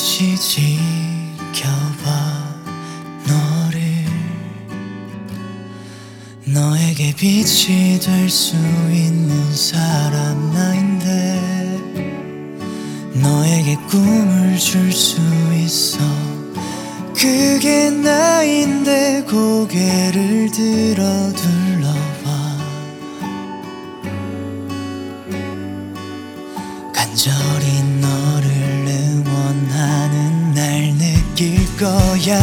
없이 지켜봐 너를. 너에게 빛이 될 수 있는 사람 나인데, 너에게 꿈을 줄 수 있어. 그게 나인데 고개를 들어 둘러봐. 간절히 너를 응원하는 날 느낄 거야.